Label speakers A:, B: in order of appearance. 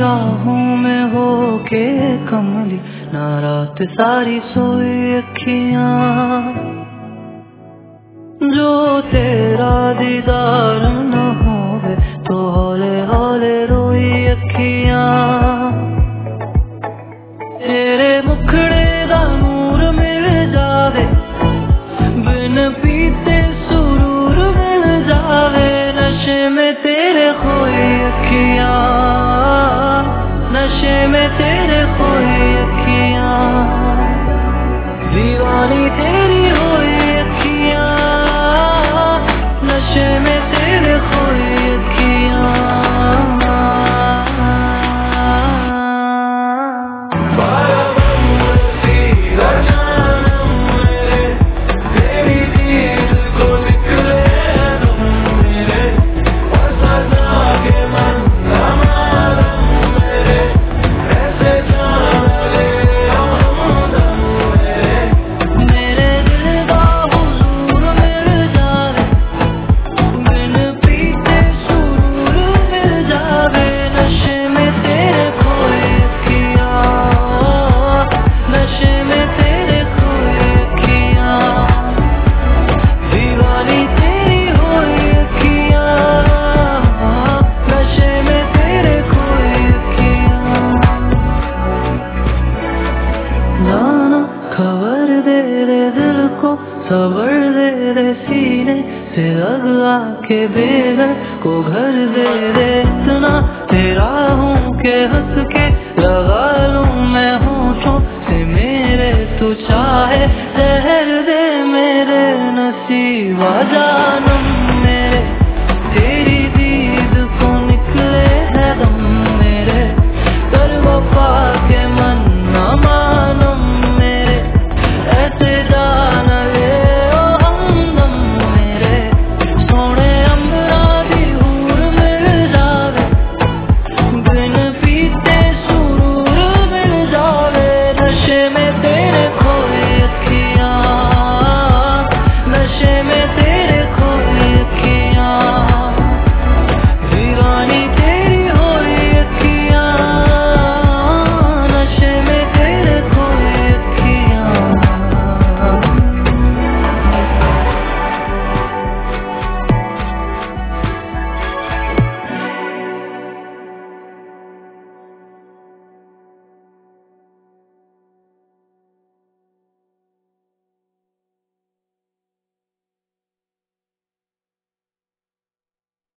A: बाहों में हो के कमली, ना रात सारी सोई अखियां। जो तेरा दीदार न होवे तो हौले हौले रोई अखियां। तेरे मुखड़े दा नूर मिल जावे, बिन पीते सुरूर मिल जावे। नशे में तेरे खोई अखियां, नशे में तेरे खोई अखियां। दीवानी तेरी होई अखियां, नशे में तेरे खोई अखियां। खबर दे रे दिल को, खबर दे रे सीने से लग आके बेघर को घर दे रे। इतना तेरा हूँ के हंस के लगा लूं मैं होठों से मेरे। तू चाहे जहर दे मेरे नसीब जानम